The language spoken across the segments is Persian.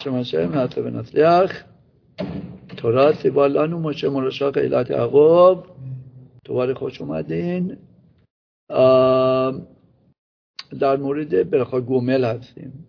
شماشه نصف نصلیخ تورا سیبالان و مشه مرشا قیلت عقوب. دوباره خوش اومدین. در مورد براخا گومل هستیم.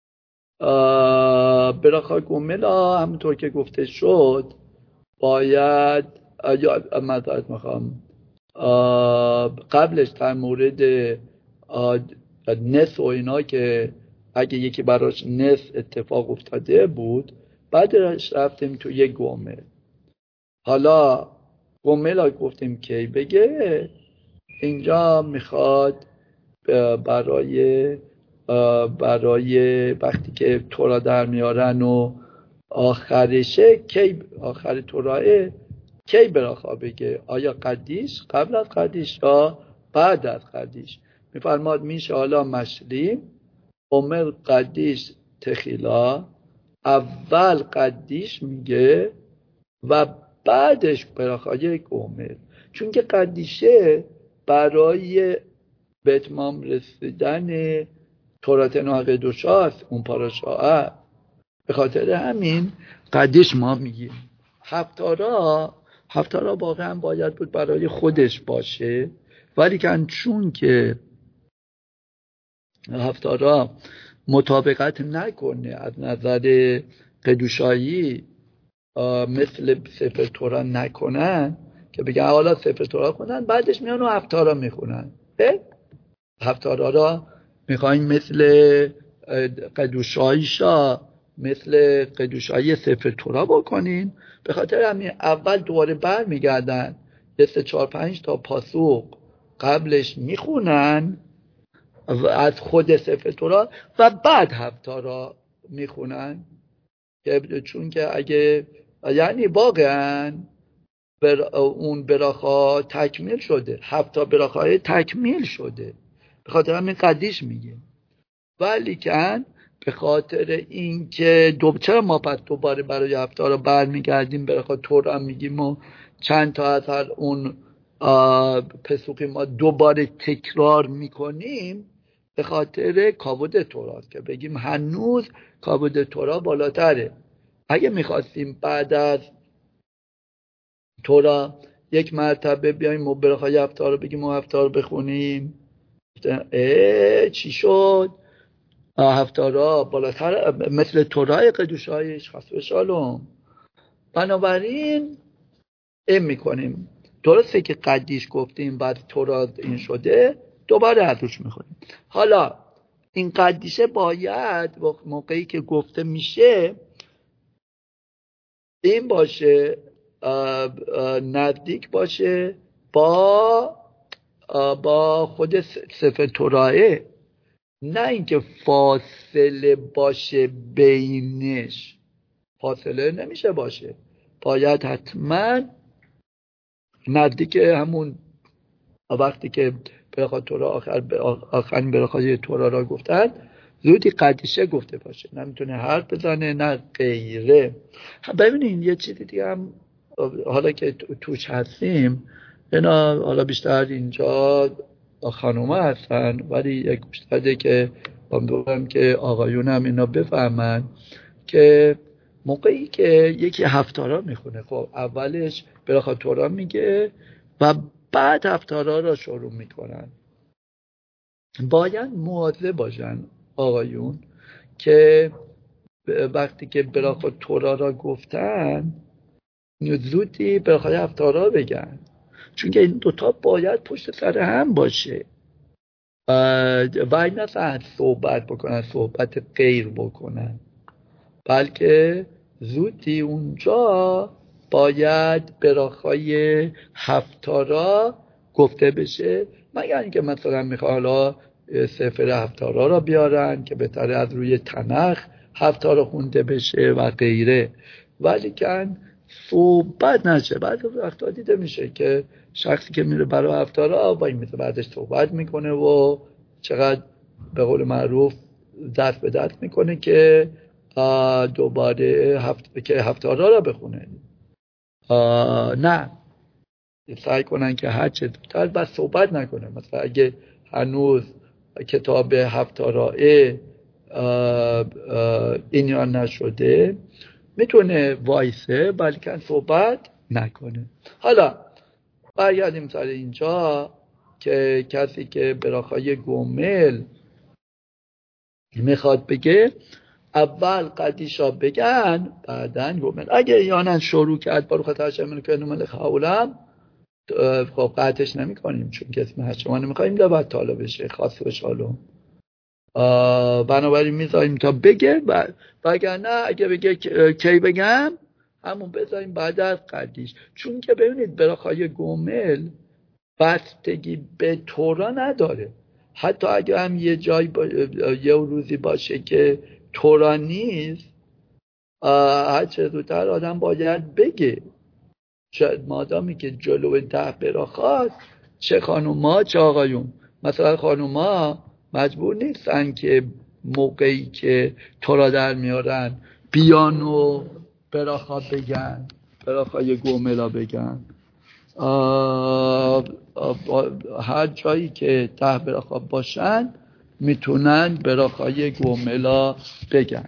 براخا گومل همونطور که گفته شد باید معذرت میخوام قبلش در مورد نس و اینا که اگه یکی براش نس اتفاق افتاده بود بعدش رفتیم تو یک گومل. حالا گومل ها گفتیم کی بگه. اینجا میخواد برای وقتی که تورا در میارن و آخرشه کی آخر توراه کی براخا بگه. آیا قدیش قبل از قدیش یا بعد از قدیش؟ میفرماد میشه حالا مشلیم عمر قدیش تخیلا اول قدیش میگه و بعدش براخای عمر، چون که قدیشه برای به اتمام رسیدن تورات نوح دوشاست اون پاراشاه. به خاطر همین قدیش ما میگیم. هفتارا واقعا باید بود برای خودش باشه، ولی چون که هفتارا مطابقت نکنه از نظر قدوشایی مثل سفر تورا نکنن که بگن حالا سفر تورا کنن بعدش میان و هفتارا میخونن. هفتارا را میخواین مثل قدوشاییشا مثل قدوشایی سفر تورا بکنین. به خاطر همین اول دوباره بر میگردن یه 3-4-5 تا پاسوق قبلش میخونن از خود سفر تورا و بعد هفتارا میخونن، چون که اگه یعنی واقعا اون براخا تکمیل شده، 7 براخای تکمیل شده، به خاطر همین قدیش میگه. ولی کن به خاطر این که چرا ما پس دوباره برای هفتارا برمیگردیم براخا تورا میگیم و چند تا از هر اون پسوقی ما دوباره تکرار میکنیم؟ به خاطر کاود توراست که بگیم هنوز کاود تورا بالاتره. اگه میخواستیم بعد از تورا یک مرتبه بیایم و براخای هفتارا بگیم و هفتارا بخونیم، چی شد؟ هفتارا بالاتر مثل تورای قدوشایش خاصه شالوم. بنابراین این میکنیم. درسته که قدیش گفتیم بعد تورا این شده دوباره ازش میخونیم. حالا این قدیشه باید موقعی که گفته میشه این باشه نزدیک باشه با خود سفر توراه، نه اینکه فاصله باشه بینش. فاصله نمیشه باشه، باید حتما نزدیک همون وقتی که براخا تورا آخرین براخای تورا را گفتن زودی قدیشه گفته باشه، نمیتونه حرف بزنه نه غیره. ببینین یه چیزی دیگه هم حالا که توش هستیم، اینا حالا بیشتر اینجا خانومه هستن ولی یک بیشتره که باید که آقایون هم اینا بفهمن که موقعی که یکی هفتارا میخونه خب اولش براخا تورا میگه و بعد هفتارا را شروع میکنن. باید مواظب باشن آقایون که وقتی که براخا تورا را گفتن زودی براخای هفتارا بگن، چون که این دوتا باید پشت سر هم باشه و این نه صحبت بکنن صحبت غیر بکنن، بلکه زودی اونجا باید براخای هفتارا گفته بشه. مگر اینکه مثلا میخواه حالا سفر هفتارا را بیارن که بهتره از روی تنخ هفتارا خونده بشه و غیره، ولی کن صحبت نشه. بعد وقتا دیده میشه که شخصی که میره برای هفتارا با این مثل بعدش صحبت میکنه و چقدر به قول معروف دست به دست میکنه که دوباره هفتارا را بخونه. نه، سعی کنن که هر چه زودتر بس صحبت نکنه. مثلا اگه هنوز کتاب هفتارا این یا نشده میتونه وایسه بلکه صحبت نکنه. حالا برگردیم سر اینجا که کسی که براخای گومل میخواد بگه اول قدیشا بگن بعدن گومل. اگه یانن شروع کرد بارو خاطر شمال که نمال خولم خب قطعش نمی کنیم چون کسی ما نمیخواییم لبت تالا بشه خاص بشالو بنابراین میذاریم تا بگه و اگر نه اگه بگه کی بگم همون بذاریم بعد از قدیش. چون که ببینید براخای گومل بستگی به تورا نداره. حتی اگه هم یه جای یه روزی باشه که تورا نیست هر چه زودتر آدم باید بگه. مادامی که جلو 10 براخاست چه خانوما چه آقایون. مثلا خانوما مجبور نیستن که موقعی که تورا در میارن بیانو براخا بگن براخای گوملا بگن. هر جایی که 10 براخا باشن میتونن براخای گوملا بگن.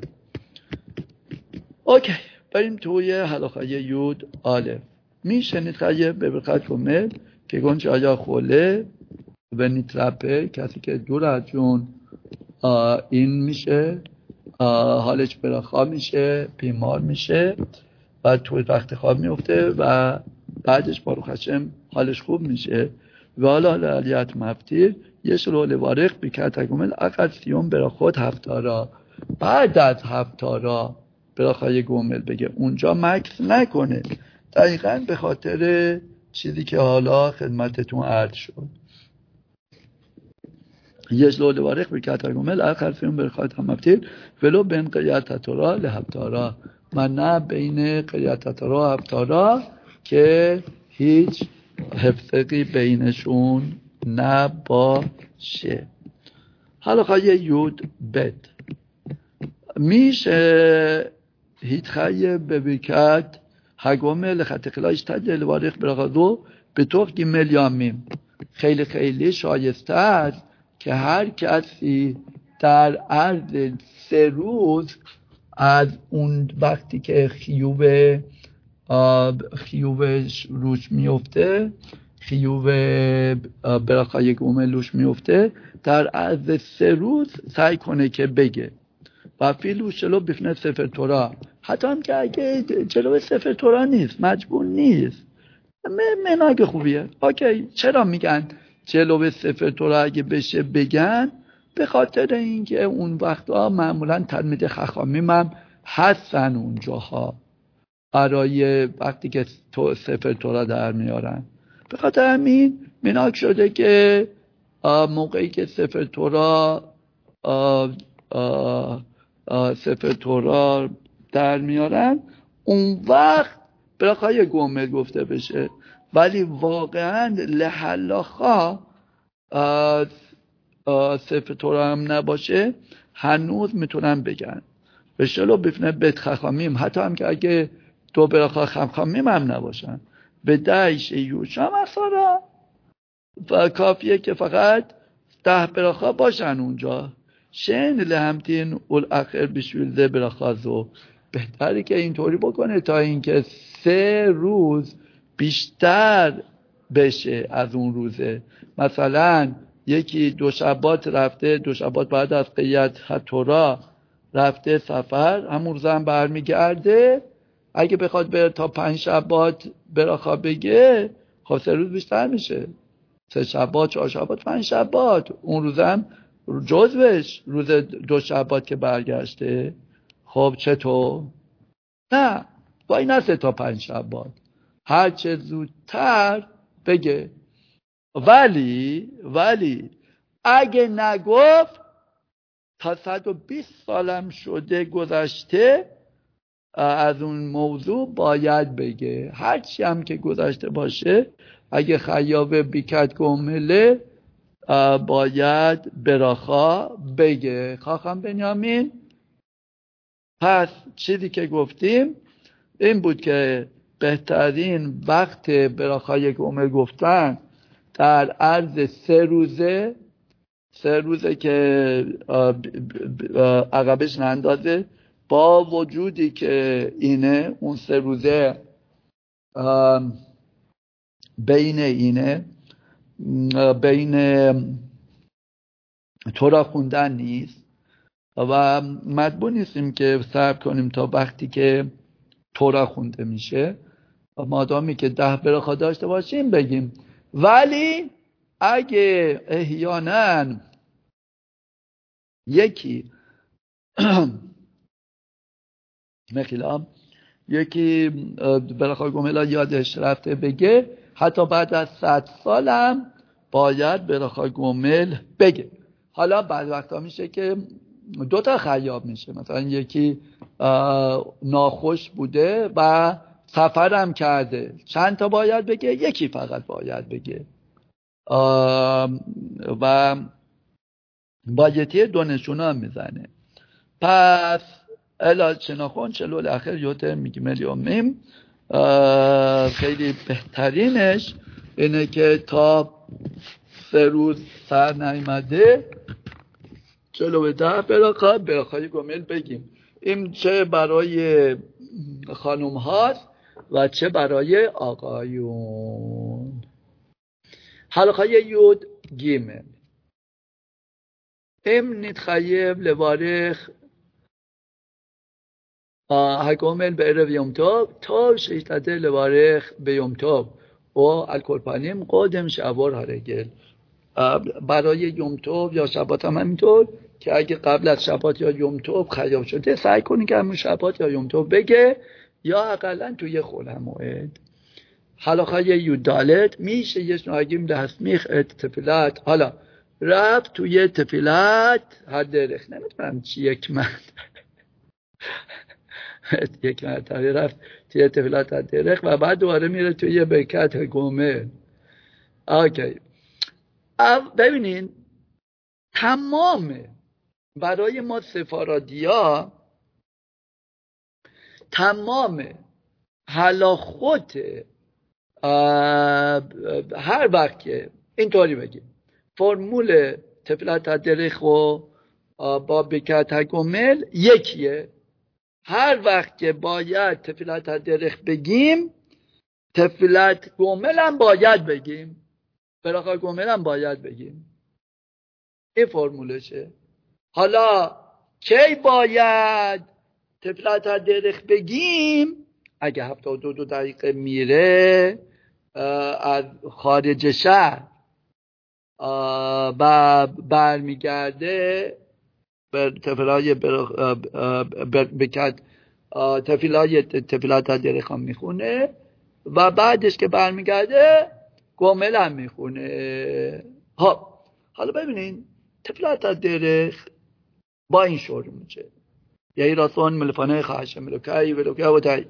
اوکی بریم توی حلاخای یود آلف. میشنید خیلی به برخط گومل که گنج آیا خوله و نیترپه کسی که دور از جون این میشه حالش براخا میشه بیمار میشه و توی وقت خواب میفته و بعدش باروخ هشم حالش خوب میشه و حالا علیت مفتیر یه شلول وارق بیکت گومل اقل سیون برا خود هفتارا بعد از هفتارا براخای گومل بگه اونجا مکس نکنه. دقیقاً به خاطر چیزی که حالا خدمتتون عرض شد. یه شلول وارق بیکت گومل اقل سیون برا خود هفتیر ولو بین قیت تورا لهفتارا من نه بین قیت تورا هفتارا که هیچ حفظقی بینشون نباشه. حالا خواهی یود بد میشه هیت خیه ببیکت هگومه لخط خلاش تجل وارخ براغدو به طور گیمل یامیم. خیلی خیلی شایسته است که هر کسی در عرض 3 روز از اون وقتی که خیوبش روش میفته خیوب براخای گومل روش میفته در عرض 3 روز سعی کنه که بگه و فیلوش جلو بفنه سفر تورا حتی هم که اگه جلو سفر تورا نیست مجبور نیست مناگ خوبیه. اوکی چرا میگن جلو سفر تورا اگه بشه بگن؟ به خاطر اینکه اون وقتا معمولا تلمید خخامیم هم هستن اونجاها برای وقتی که سفر تورا در میارن. به خاطر همین مناک شده که موقعی که سفر تورا در میارن اون وقت براخای گومل گفته بشه. ولی واقعا لحلاخا سفر تورا هم نباشه هنوز میتونن بگن به شلو بفنه بیت خخامیم حتی هم که اگه 2 براخا خخامیم هم نباشن به دایش یوشا مثلا و کافیه که فقط 10 براخا باشن اونجا. شن لهمتین اول اخر بشویلده براخازو بهتری که اینطوری بکنه تا اینکه 3 روز بیشتر بشه از اون روزه. مثلا یکی 2 شبات رفته 2 شبات بعد از قیت تورا رفته سفر همون روز هم برمیگرده اگه بخواد بره تا 5 شبات براخا بگه خب 3 روز بیشتر میشه 3 شبات 4 شبات 5 شبات اون روز هم جزوش روز 2 شبات که برگشته. خب چطور؟ نه وای نه 3 تا 5 شبات هر چه زودتر بگه. ولی اگه نگفت تا 120 سالم شده گذشته از اون موضوع باید بگه. هرچی هم که گذشته باشه اگه خیابه بیکت گومله باید براخا بگه. خواهم بنیامین پس چیزی که گفتیم این بود که بهترین وقت براخای گومل گفتن در عرض 3 روزه 3 روزه که عقبش نندازه، با وجودی که اینه اون 3 روزه بین تورا خوندن نیست و مجبور نیستیم که صبر کنیم تا وقتی که تورا خونده میشه، مادامی که 10 برخا داشته باشیم بگیم. ولی اگه احیانا یکی یکی برخای گملا یادش رفته بگه، حتی بعد از 100 سالم باید برخای گمل بگه. حالا بعد وقتا میشه که 2 تا خیاب میشه، مثلا یکی ناخوش بوده و سفرم کرده، چند تا باید بگه؟ یکی فقط باید بگه و بایتی 2 نشونه هم میزنه. پس الا شناخون چلو الاخر یوتر میگی ملیومیم، خیلی بهترینش اینه که تا 3 روز سر نیامده چلو به 10 برخای گمل بگیم. این چه برای خانوم هاست و چه برای آقایون. حلقه یود گیمل نتخیب לברך הגומל בערב יום טוב שישתדל לברך ביום טוב או על כל פנים قدم שעבור הרגל. برای یوم توب یا شبات هم همینطور که اگه قبل از شبات یا یوم توب خیاب شده سعی کنی که همون شبات یا یوم توب بگه یا اقلا توی خل موعد. حلقه یودالت میشه یش ناگیم دستمیخ تفیلت. حالا رفت توی تفیلت هر درخ، نمیتونم چی یک مرتبه رفت توی تفیلت هر درخ و بعد دوباره میره توی برکت گمل. اوکی، ببینین تمام برای ما سفارادیا تمام هلاخوت هر وقت که اینطوری بگیم فرمول تفیلت درخ و با بکت گمل یکیه. هر وقت که باید تفیلت درخ بگیم تفیلت گمل هم باید بگیم، برخای گمل هم باید بگیم. این فرمولشه. حالا کی باید تفیلت درخ بگیم؟ اگه 72 دقیقه میره از خارج شهر و برمیگرده تفیلای بکت تفیلات درخ هم میخونه و بعدش که برمیگرده گمل هم میخونه. حالا ببینین تفیلات درخ با این شروع میشه یهی راسون ملفانه خواهش ملوکی و تایی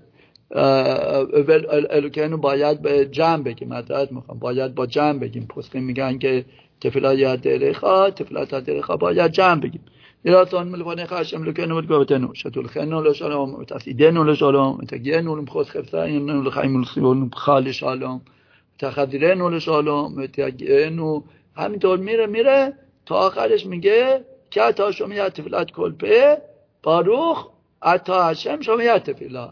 الوکینو باید به جمع بگیم، مدرد میخوام باید با جمع بگیم. پسخیم میگن که تفیلات درخا باید جمع بگیم. راسون ملفانه خواهش ملوکینو بگوتنو شتول خنو لشالام تسیدنو لشالام تگینو لمخوز خفصاینو لخیم لسیون خال شالام تخذیرنو لشالام تگینو. همینطور میره تا آخرش میگه که تا شما تفیلات کلپه باروخ اتا هشم شما تفیلا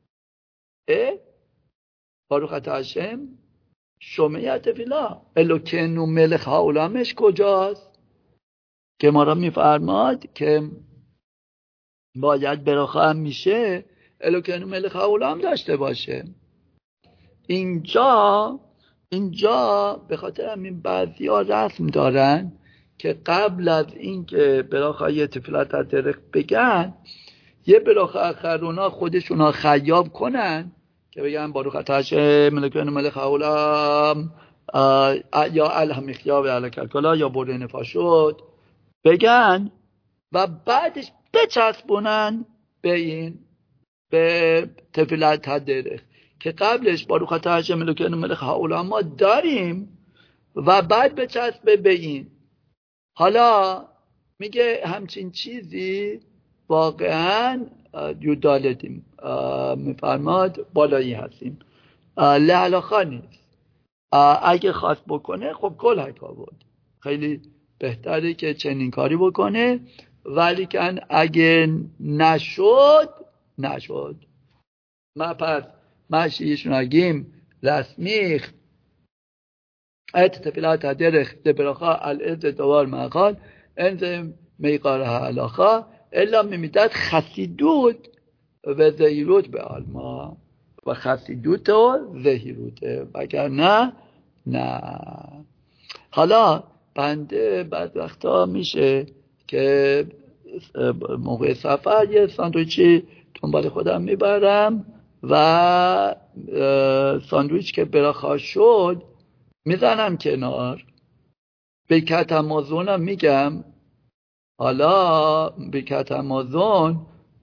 باروخ اتا هشم شما تفیلا. الوکنو ملک هاولامش کجاست که ما را میفرماد که باید براخه هم میشه الوکنو ملک هاولام داشته باشه. اینجا به خاطر همین بعضی ها رسم دارن که قبل از این که براخه تفیلت درخ بگن یه براخه اخرونا خودشونا خیاب کنن که بگن باروخ اتش ملکن ملک هاولام یا الهمیخیا و الکلکلا یا برده نفاشد بگن و بعدش بچسبونن به تفیلت درخ که قبلش باروخ اتش ملکن ملک هاولام ما داریم و بعد بچسبه به این. حالا میگه همچین چیزی واقعا یودالتیم میفرماد بالایی هستیم لعلاخا نیست. اگه خواست بکنه خب کل حکا بود، خیلی بهتره که چنین کاری بکنه. ولی کن اگه نشد ما پس ماشیشون اگیم رسمیخ ات تفیلات درخ دبرخا الاد دوار مقال انزم میقاره علاقه الا میمیدد خسیدود و زهیروت به علما و خسیدوت و زهیروته وگر نه. حالا بنده بعد وقتا میشه که موقع سفر یه ساندویچی دنبال خودم میبرم و ساندویچ که براخا شد میزنم کنار، به کتمازونم میگم حالا به کتمازون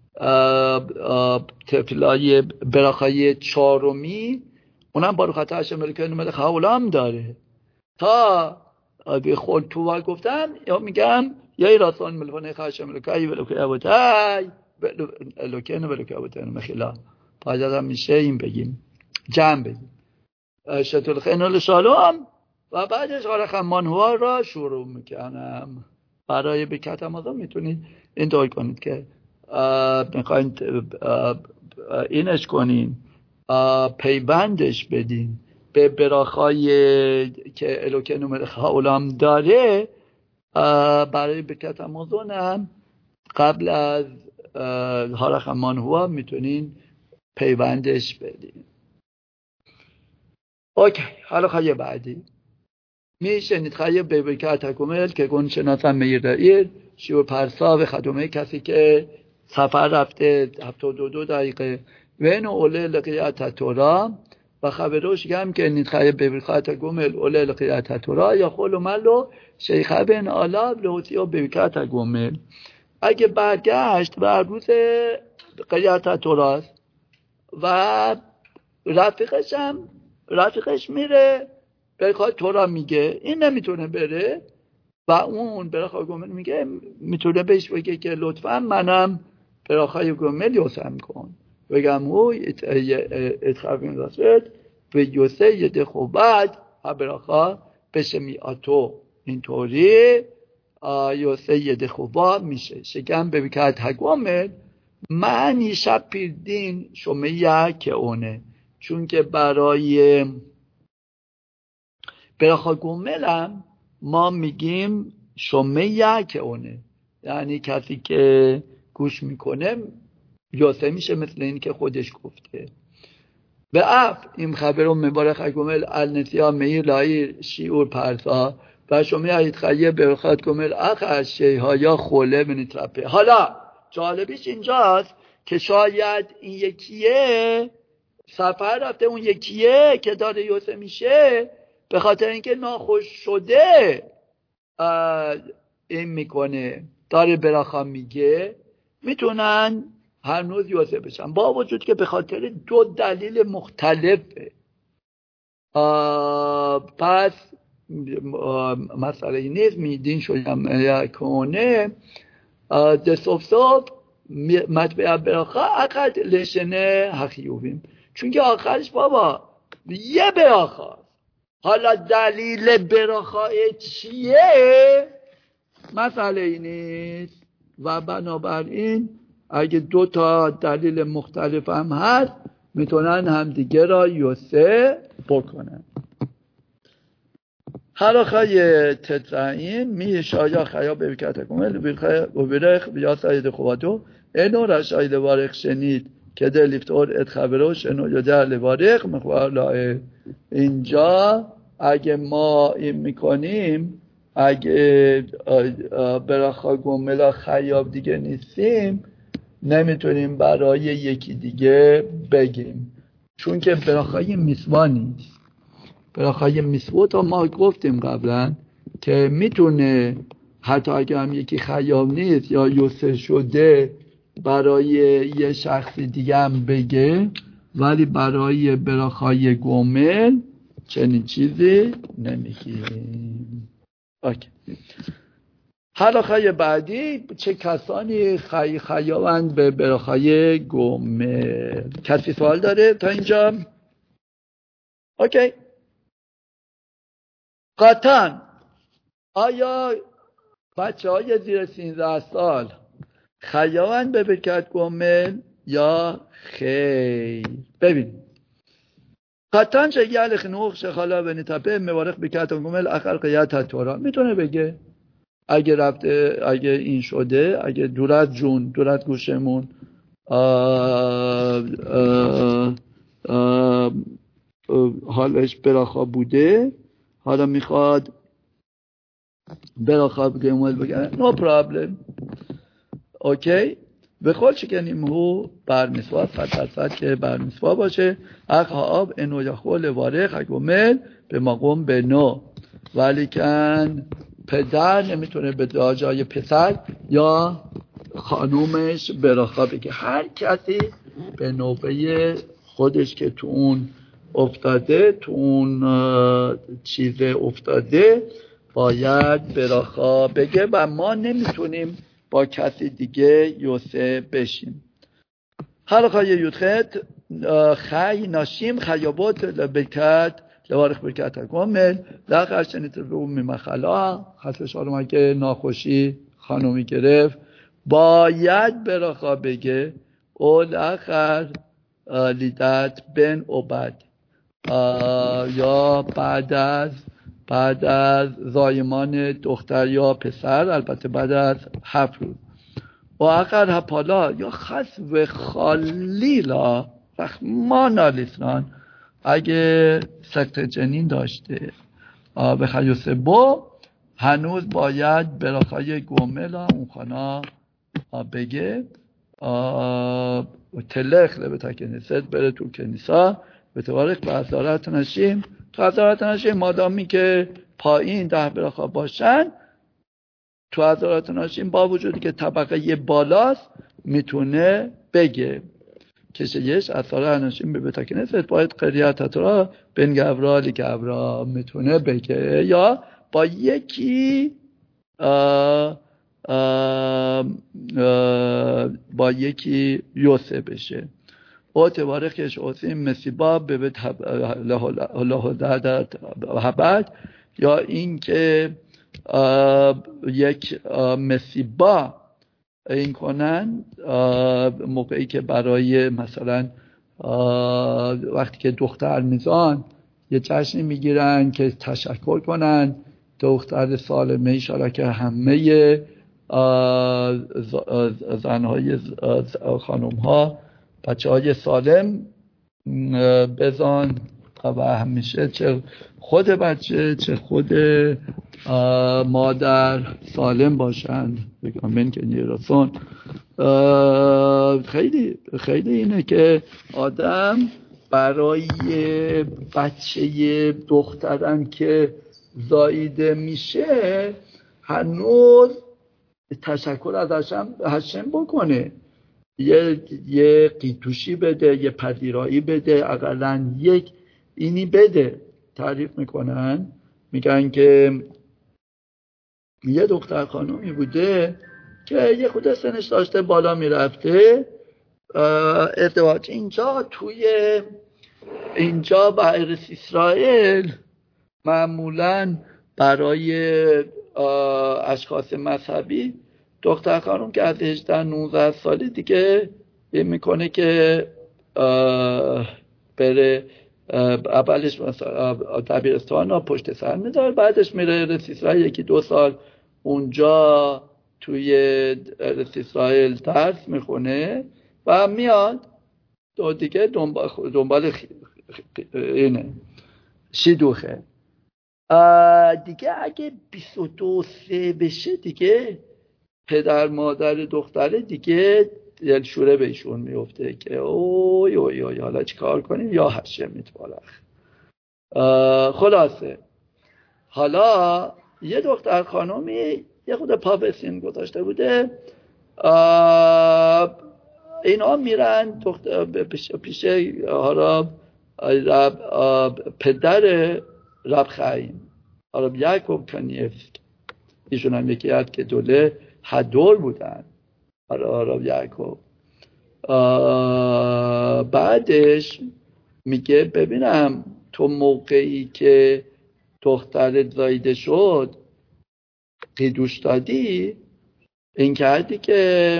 تفلای براخای چارمی اونم بارو خطا هشم ملکه ملک هاولام داره تا به خود تو گفتم یا میگم یه راستان ملفانه خشم ملکه ولکه ابوتای لکن ولکه ابوتای مخیلا پایدادم میشه این بگیم جمع بگیم شتول خینال شالوم و بعدش آره خمانهوا را شروع میکنم. برای به کتمازون میتونید این طور کنید که میخواین اینش کنین پیوندش بدین به براخای که الوکه نمرخ اولام داره. برای به کتمازون هم قبل از هارخمان هوا میتونین پیوندش بدین. اوکی. حالا خواهی بعدی میشنید خواهی به بکر تکمل که گون شناسم میرائیر شیور پرسا و خدومه کسی که سفر رفته 72 دقیقه و اینو اوله لقیعت تورا و خبروش گم که نید خواهی به بکر تکمل اوله لقیعت تورا یا خولو ملو شیخه بین آلاب لحوتی و به بکر تکمل. اگه برگشت بر روز قیعت توراست و رفیقش میره بخواد تورا میگه این نمیتونه بره و اون براخای گمل میگه میتونه بهش بگه که لطفا منم براخای گمل یوسم کن بگم او اتخابین راسد به یوسه یده خوبت ها براخا بشه میاتو اینطوری یوسه یده خوبا میشه شکم ببکت هگومل معنی شب پیردین شمیه که اونه چون که برای براخا گملم ما میگیم شمیه که اونه یعنی کسی که گوش میکنه یاسه میشه مثل این که خودش گفته. به اف این خبرون مبارخ گمل النسیا میر لای شیور پرسا و شمیه ایتخیه براخات گمل اخ از شیها یا خوله بنیترپه. حالا جالبیش اینجاست که شاید این یکیه سفر رفته اون یکیه که داره یوسه میشه به خاطر اینکه ناخوش شده این میکنه داره براخا میگه میتونن هنوز یوسه بشن با وجود که به خاطر دو دلیل مختلفه. پس مسئله نیست میدین شدیم کنه دستوفصوف مطبع براخا اقد لشنه حقیوبیم چون که آخرش بابا یه براخا. حالا دلیل براخای چیه مسئله نیست و بنابراین اگه دو تا دلیل مختلف هم هست میتونن همدیگه را یوسه بکنن. حالا خواهی تترعین می شایا خیا ببکت کمل ببرخ بیا ساید خوادو اینو را شاید وارخ شنید که در لیفتور ات خبروش اینو یا در لوارخ مخوار لائه. اینجا اگه ما این میکنیم اگه براخا گملا خیاب دیگه نیستیم نمیتونیم برای یکی دیگه بگیم چون که براخای میسوا نیست. براخای میسوا تا ما گفتیم قبلا که میتونه حتی اگه هم یکی خیاب نیست یا یوسه شده برای یه شخصی دیگه هم بگه ولی برای براخای گمل چنین چیزی نمیگیم. اوکی. حالا خیلی بعدی چه کسانی خیابند به براخای گمل؟ کسی سوال داره تا اینجا؟ اوکی. قطعاً آیا بچه های زیر 13 سال خیاوند به برکت گمل یا خیر؟ ببین قطعا شگل خنوخ شخالا و نتپه مبارک بکت گمل اخر قیت تورا میتونه بگه اگه رفته، اگه این شده، اگه دور از جون، دور از گوشمون حالش براخا بوده، حالا میخواد براخا گمل بگه no problem اوکی. به خود شکنیم هو برمیسوا 100% که برمیسوا باشه. اخ آب انو یا خول واره گمل به مقوم به نو، ولی کن پدر نمیتونه به جای پسر یا خانومش براخا بگه. هر کسی به نوبه خودش که تو اون افتاده، تو اون چیز افتاده باید براخا بگه و ما نمیتونیم با کسی دیگه یوسه بشیم. حلقه یودخت خی ناشیم خیابات لبکت لوارخ برکت گمل لخر شنیت رو میمخلا خطش آرم اگه ناخوشی خانومی گرفت باید براخا بگه او لخر لیدت بن اوبد یا بعد از زایمان دختر یا پسر، البته بعد از 7 روز. و اگر هپالا یا خس و خالیلا رحمان آلیسران اگه سکت جنین داشته به خیوسه با هنوز باید براخای گوملا اون خانا بگه تلخ لبتا کنیست بره تو کنیسا به توارق به حضارت نشیم. تو حضارت نشیم مادامی که پایین 10 براخا باشن، تو حضارت نشیم با وجودی که طبقه بالاست میتونه بگه کشیش اثار نشیم به بتا کنیست باید قریت را بین گورالی گورا میتونه بگه یا با یکی با یکی یوسه بشه. او تبارکش اوسیم مسیبا به بیت لحظه حبت یا این که یک مسیبا این کنن موقعی که برای مثلا وقتی که دختر میزان یه جشنی میگیرن که تشکر کنن دختر سالمه ایشالا که همه زنهای خانومها بچه های سالم بزان و همیشه چه خود بچه چه خود مادر سالم باشند بگم که نیرسون. خیلی خیلی اینه که آدم برای بچه دخترم که زاییده میشه هنوز تشکر از هشم بکنه، یه قیتوشی بده، یه پذیرایی بده، اقلن یک اینی بده. تعریف میکنن میگن که یه دختر خانومی بوده که یه خود سنش داشته بالا میرفته ازدواج اینجا و ارس اسرائیل معمولاً برای اشخاص مذهبی دختر خانم که از 18-19 سالی دیگه میکنه که بره اولش مثلا دبیرستان پشت سر میذاره، بعدش میره ارس اسرائیل 1-2 سال اونجا توی ارس اسرائیل درس میخونه و میاد دو دیگه دنبال اینه شیدوخه دیگه. اگه 22-23 بشه دیگه پدر مادر دختره دیگه دلشوره بهشون میفته که اوی حالا چی کار کنیم یا هشه میتوالخ. خلاصه حالا یه دختر خانومی یه خود پا به سین گذاشته بوده، اینا میرن پیش پدر رب خیم رب یعقوب کانیفسکی، ایشون هم یکی از که دوله هدور بودن رب یعقوب. بعدش میگه ببینم تو موقعی که دخترت زایده شد قیدوش دادی این کردی که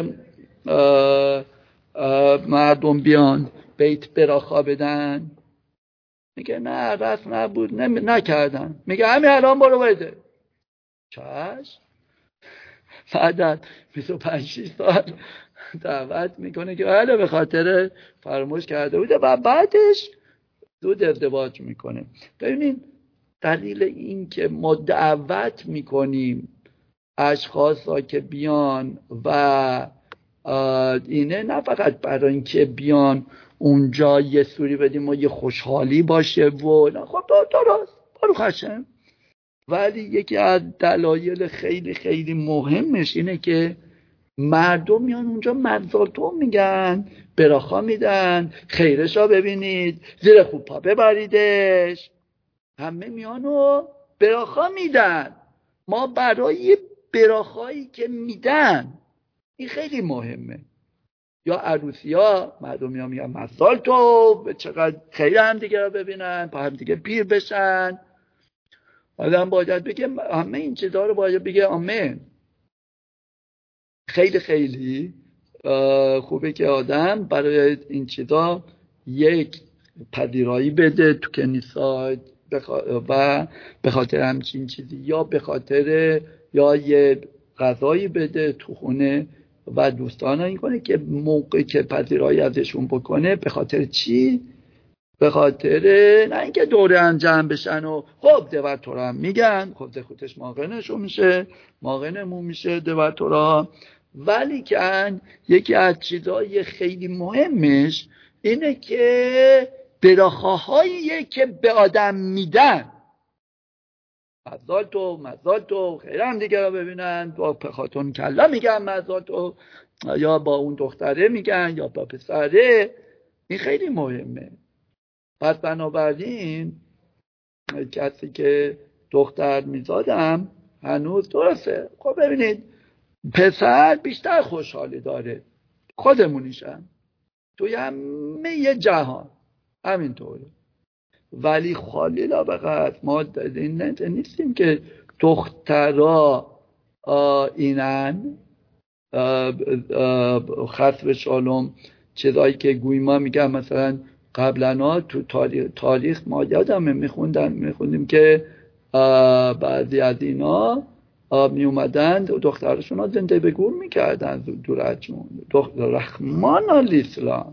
مردم بیان بیت براخا بدن؟ میگه نه رسم نبود، نکردن. میگه همین الان برو بده. چشم. بعد از 25 سال دعوت میکنه که بله به خاطر فراموش کرده بوده و بعدش زود ازدواج میکنه. ببینید دلیل این که ما دعوت میکنیم اشخاص ها که بیان و اینه نه فقط برای اینکه بیان اونجا یه سوری بدیم و یه خوشحالی باشه و خب درست برو خشم، ولی یکی از دلایل خیلی خیلی مهمش اینه که مردم میان اونجا مزالتو میگن، براخا میدن، خیرشا ببینید، زیر خوب پا ببریدش، همه میان و براخا میدن. ما برای براخایی که میدن این خیلی مهمه. یا عروسی ها مردم میان مزالتو، چقدر خیر هم دیگه رو ببینن، با هم دیگه پیر بشن. آدم باید بگه همه این چیزها رو باید بگه آمین. خیلی خیلی خوبه که آدم برای این چیزا یک پذیرایی بده تو کنیسا و به خاطر همچین چیزی، یا به خاطر یا یه غذایی بده تو خونه و دوستانا این کنه که موقعی که پذیرایی ازشون بکنه. به خاطر چی؟ به خاطر نه اینکه دوره هم جمع بشن و خب دوتورا هم میگن، خب خودش ماغنشون میشه، ماغنمون میشه دوتورا، ولی که یکی از چیزای خیلی مهمش اینه که براخاهایی که به آدم میدن، مزالتو خیلی هم دیگه رو ببینن، با پخاتون کلا میگن مزالتو، یا با اون دختره میگن یا با پسره. این خیلی مهمه. پس بنابراین کسی که دختر میزادم هنوز درسته. خب ببینید پسر بیشتر خوشحالی داره، خودمونیشم توی همه جهان همینطوره. ولی خالیلا بقید ما این نیستیم که دخترها اینن خصف شالوم چیزایی که گوی ما میگن. مثلا قبلا تو تاریخ ما یادمه میخوندیم که بعضی از اینا می اومدن دخترشون ها زنده به گور میکردن دورجمون. رحمان الاسلام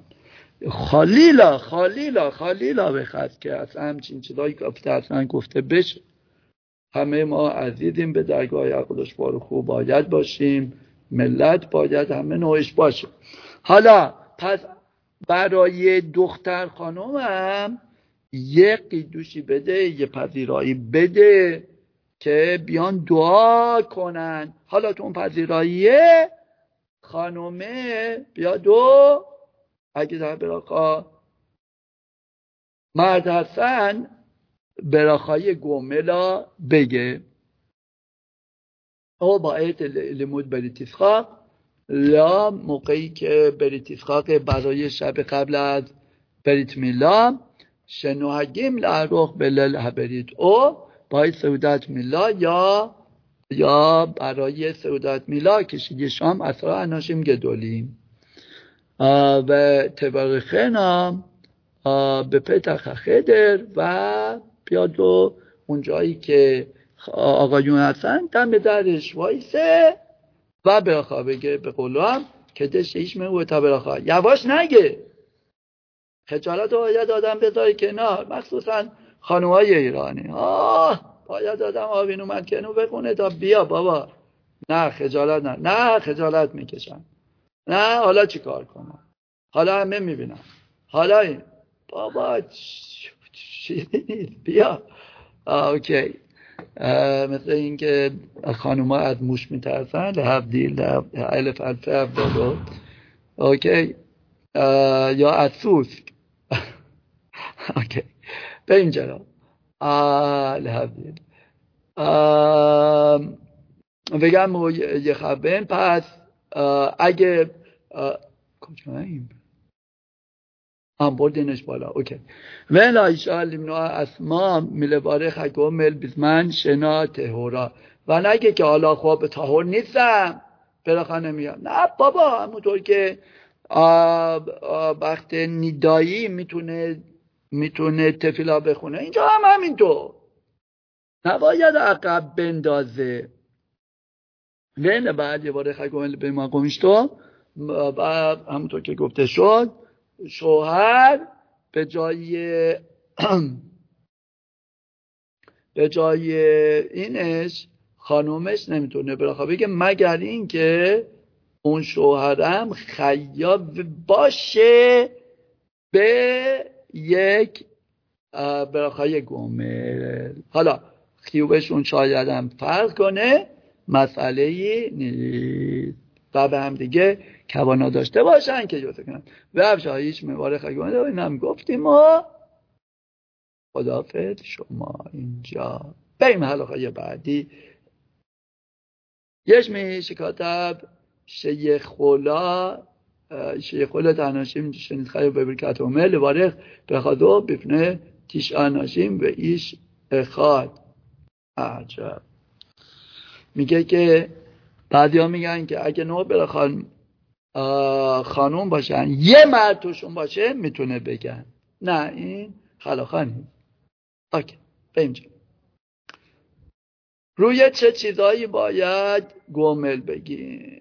خالیلا بخواد که اصلا همچین چیزایی گفته اصلا گفته بشه. همه ما عزیزیم به درگاه اقدس بارخو باید باشیم، ملت باید همه نوعش باشه. حالا پس برای دختر خانم هم یه قیدوشی بده، یه پذیرایی بده که بیان دعا کنن. حالا تو اون پذیراییه خانومه بیاد و اگه در براخا مرد هستن براخای گوملا بگه او باید لمود بریتیسخاق لا موقعی که بریتیسخاق برای شب قبل از بریت میلا شنوهگیم لعروخ بلل هبرید او باید سعودت میلا یا برای سعودت میلا کشیدی شام اصلا اناشیم گدولیم و تبرخنا به پتخ خدر و بیاد و اونجایی که آقایون هستن دم درش وایسه و براخا بگه. به قولم که دش ایشمه و تا براخا یواش نگه، خجالت رو باید آدم بذاری کنار، مخصوصا خانوهای ایرانی. باید آدم آبین اومد کنو بخونه تا بیا بابا. نه خجالت میکشن. نه حالا چی کار کنم، حالا همه میبینم، حالا این بابا چیزی نیست بیا. اوکی. مثل این که خانوما از موش میترسن لحبدیل الف الف افدالو. اوکی. یا از سوسک. اوکی به اینجا لحبدیل بگم یه خبن. پس اگه کجاییم بردینش بالا. اوکی. ولا ایشا لیمنوع اسما ملباره خگومل بزمن شنا تهورا و نگه که حالا خب طاهر نیستم بالاخره نمیام. نه بابا، همونطور که وقت ندایی میتونه تفیلا بخونه، اینجا هم همینطور نباید عقب بندازه. نه بعد یه باره خگومل به ما گمشتو، بعد همونطور که گفته شد شوهر به جای اینش خانومش نمیتونه براخواه بگه مگر این که اون شوهرم خیاب باشه به یک براخواه گمل. حالا خیوبشون شاید هم فرق کنه، مسئله ای نیست و به هم دیگه کوانا داشته باشن که جوزه کنن. و افشا هیچ مواره خگوانده و این هم گفتیم و خدافظ شما اینجا بریم حلقه بعدی. یشمی شکاتب شیخولا تناشیم شنید خیلی ببرکت اومه لبارخ بخادو بفنه تیش آناشیم و ایش اخاد. عجب. میگه که بعدی ها میگن که اگه نوع بخوان خانوم باشن یه مرد توشون باشه میتونه بگن. نه این خلاخا نیست. اوکی بریم جا. روی چه چیزایی باید گمل بگیم؟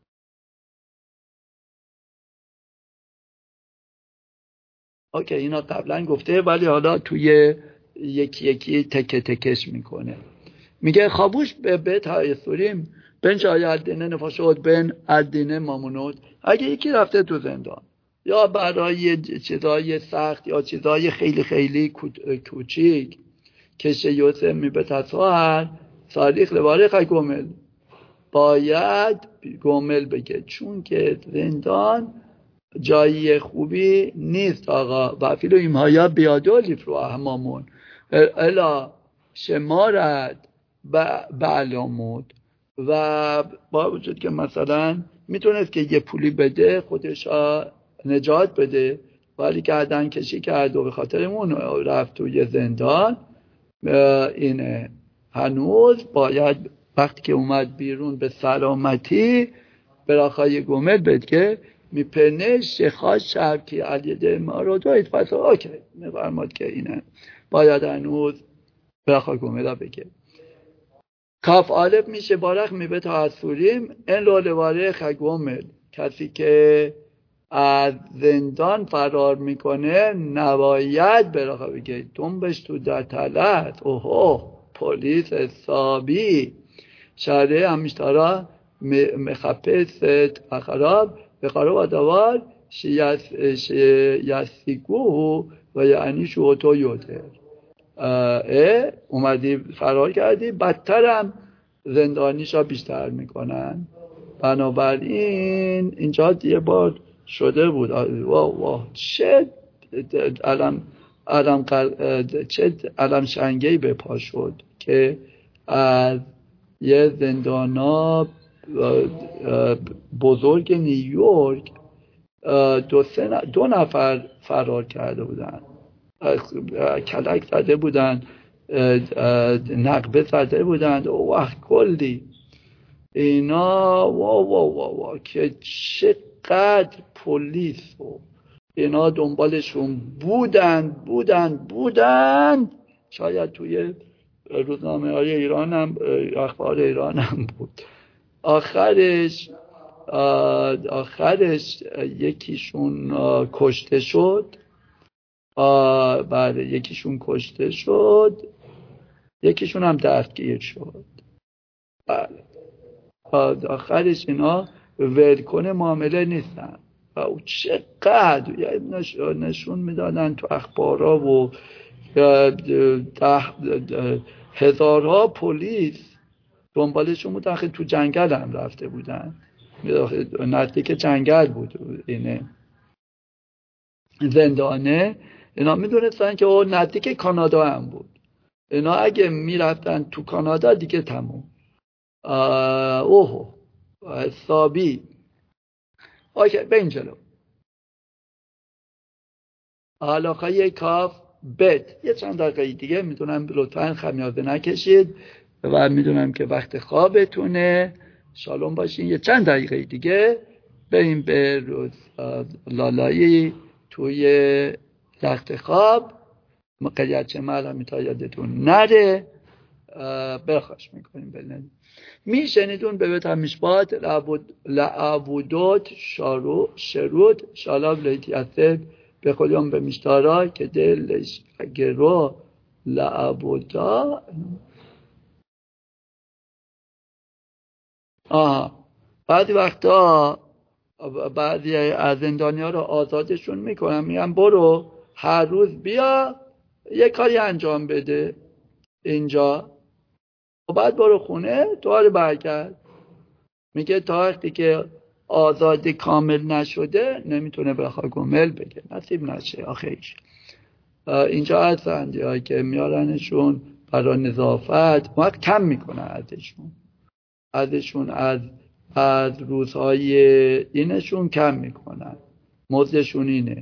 اوکی اینا قبلا گفته ولی حالا توی یکی تکه تکش میکنه. میگه خابوش به تایسوریم بن شاید دینه نفاشود بن الدینه مامونود. اگه یکی رفته تو زندان یا برای چیزای سخت یا چیزای خیلی خیلی کوچیک کشه یوسف میبه تصاهر سالیخ لباره خی گمل، باید گمل بگه چون که زندان جایی خوبی نیست آقا. و فیلو ایمهایا بیادو لیفرو احمامون الا شمارد بعلامود. و با وجود که مثلا میتونست که یه پولی بده خودش نجات بده، ولی که عدن کشی کرد و به خاطرمون رفت توی زندان، اینه هنوز باید وقتی که اومد بیرون به سلامتی براخای گمل بگه میپنه شخاش شرکی علیده ما رو دوید. پس اوکی میفرماد که اینه باید هنوز براخای گمل بگه. کاف آلب میشه بارخ میبه تا اصوریم این لولواره خگومل، کسی که از زندان فرار میکنه نباید براخای بگه دنبش تو در تلت اوهو پولیس حسابی شهره همیشتارا مخپست اخراب به قرار و دوار یستیگو و یعنی شوتو یوتر. اومدی فرار کردی بدترم زندانیشا بیشتر میکنن. بنابراین اینجا یه بار شده بود چه علم شنگهی به پا شد که از یه زندانا بزرگ نیویورک دو نفر فرار کرده بودن، کلک زده بودن، نقبه زده بودن وقت کلی اینا که چقدر پلیس و اینا دنبالشون بودن. شاید توی روزنامه های ایران هم اخبار ایران هم بود. آخرش یکیشون کشته شد. بله یکیشون کشته شد، یکیشون هم دستگیر شد. بله آخرش اینا ولکن معامله نیستن. و چقدر نشون میدادن تو اخبارها و هزارها پلیس دنبالشون بود. داخل تو جنگل هم رفته بودن، نزدیک جنگل بود اینه زندانه. اینا میدونستن که او نزدیک کانادا هم بود. اینا اگه میرفتن تو کانادا دیگه تموم. حسابی. اوکی به این جلو. علاقه کاف بد. یه چند دقیقه دیگه میتونم لطفاً خمیازه نکشید. و میدونم که وقت خوابتونه. شالوم باشین. یه چند دقیقه دیگه بریم به روز لالایی توی تخت خواب. مقیت معلمی تا یادتون نره. برخواش میکنیم بلند میشنیدون به بیت همیشبات لعبودوت شروط شالاب لیتیاسب به خودم به مشتارا که دلش گرو لعبودا. بعضی وقتا بعضی از زندانی ها رو آزادشون میکنم، میگم برو هر روز بیا یه کاری انجام بده اینجا و بعد برو خونه دوباره برگرد. میگه تا وقتی که آزادی کامل نشده نمیتونه بخواه گمل بگه، نصیب نشه آخیش. اینجا هستند که میارنشون برای نظافت، وقت کم میکنه ازشون از روزهای اینشون کم میکنن، مزدشون اینه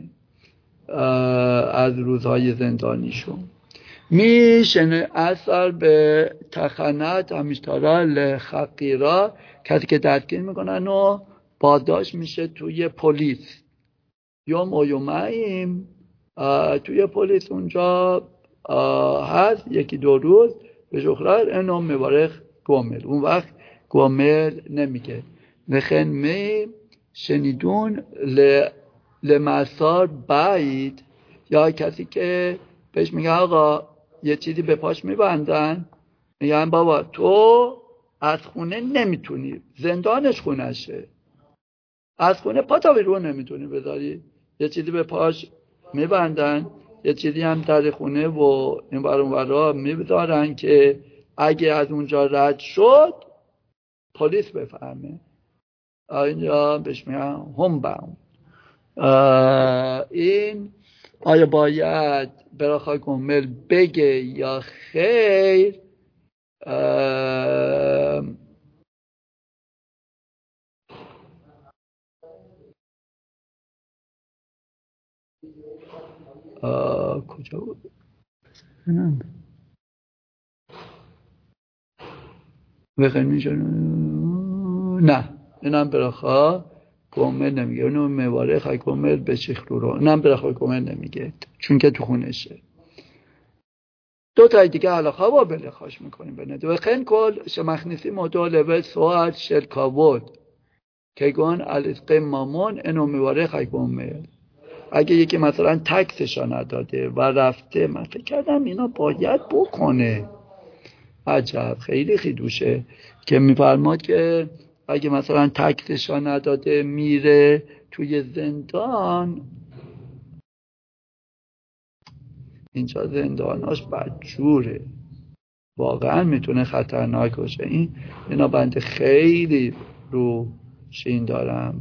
از روزهای زندانیشون. میشنه اثر به تخنت همیشتارا لخقیرا، کسی که دستگیر میکنن و پاداش میشه توی پلیس. یوم و یومیم توی پلیس اونجا هست یکی دو روز به شخرار اینو مبارخ گمل. اون وقت گمل نمیگه. نخن می شنیدون لمسار باید، یا کسی که بهش میگه آقا یه چیزی به پاش میبندن، میگن بابا تو از خونه نمیتونی، زندانش خونشه، از خونه پا تا بیرون نمیتونی بذاری. یه چیزی به پاش میبندن، یه چیزی هم در خونه و این ورا میبذارن که اگه از اونجا رد شد پلیس بفهمه. اینجا بهش میگن هم باوند. این آیا باید براخای گمل بگه یا خیر؟ کجا بود؟ نه اینم براخا گمل نمیگه. اونو مواره خای گمل به شیخرو رو اینم براخا گمل نمیگه چون که تو خونشه. دو تا دیگه علاقه با بلخاش میکنیم بنده و خن کل شمخنیسی موضوع لول سوال شلکاود که گون الاسقه مامون اینو مواره خای گمل. اگه یکی مثلا تکسشا نداده و رفته، من فکر کردم اینا باید بکنه. عجب خیلی خیدوشه که میفرماد که اگه مثلا تکسشا نداده میره توی زندان، اینجا زنداناش بدجوره، واقعا میتونه خطرناک باشه. اینا بنده خیلی رو شین دارم.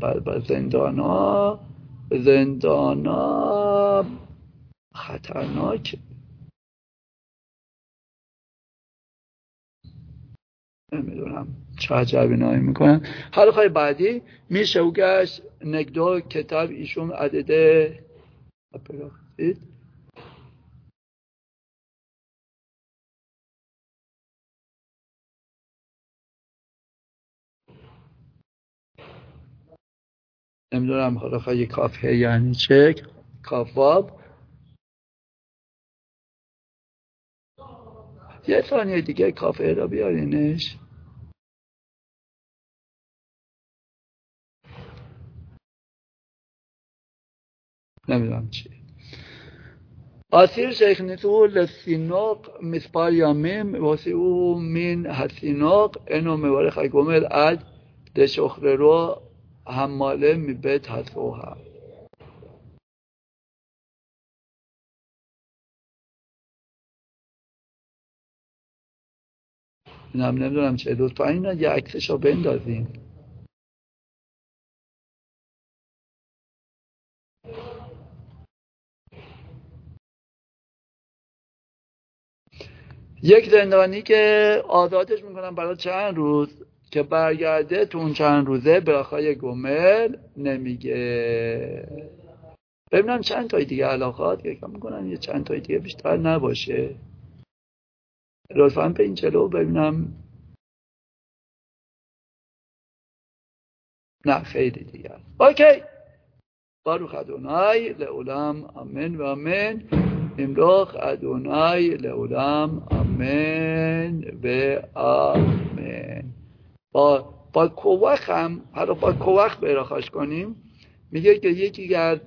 زندانا خطرناکه. نمیدونم چه عجب اینایی میکنن. حالا خواهی بعدی میشه اوگش نگدو کتاب ایشون عدده بپرخید. نمیدونم حالا خواهی کافه یعنی چه کافواب. یه ثانیه دیگه کافه را بیارینش. نمیدونم چی. آسیر شیخ نیتو لسینوق مسپار یامیم واسی او من حسینوق اینو مبارخ گمل اد دشخره رو حماله میبت حسوها. نمیدونم چه دوست پایین یه عکسشو بندازیم. یک زندانی که آزادش میکنن برای چند روز که برگرده تو اون چند روزه براخای گمل نمیگه. ببینم چند تای دیگه علاقات که میکنن یه چند تای دیگه بیشتر نباشه. لطفاً به این جلو ببینم. نه خیلی دیگه. اوکی. باروخ ادونای لعولم آمین و آمین. امروخ ادونای لعولم آمین و آمین. با کوخ هم حالا با کوخ براخاش کنیم. میگه که یکی از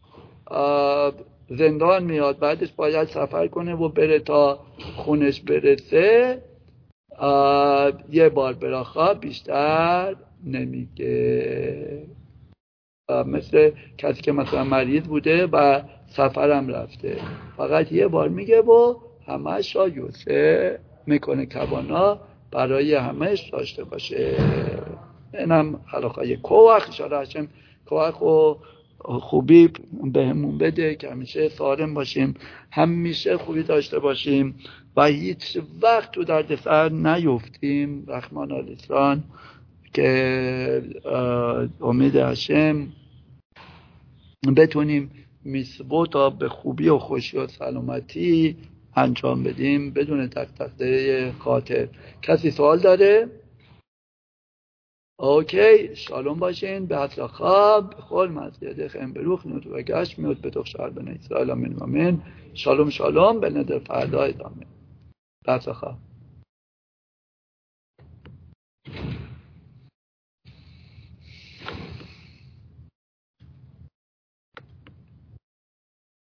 زندان میاد، بعدش باید سفر کنه و بره تا خونش برسه. یه بار براخا بیشتر نمیگه. مثل کسی که مثلا مریض بوده و سفرم رفته، فقط یه بار میگه و همش را یوسه میکنه کوانا برای همش داشته باشه. اینم حلاقه کوخ اشاره هشم کوخ و خوبی بهمون بده که همیشه سالم باشیم، همیشه خوبی داشته باشیم و هیچ وقت تو دردسر نیفتیم. رحمان الاسلام که امید هشم بتونیم میسبوتا به خوبی و خوشی و سلامتی انجام بدیم بدون تخته خاطر. کسی سوال داره؟ اوکی. شالوم باشین. به اصلا خواب خول مزیده خیم بروخ نود و گشت میود به دخشار بن اسرائیل آمین. شالوم شالوم به ندر فردا ادامه. به اصلا خواب.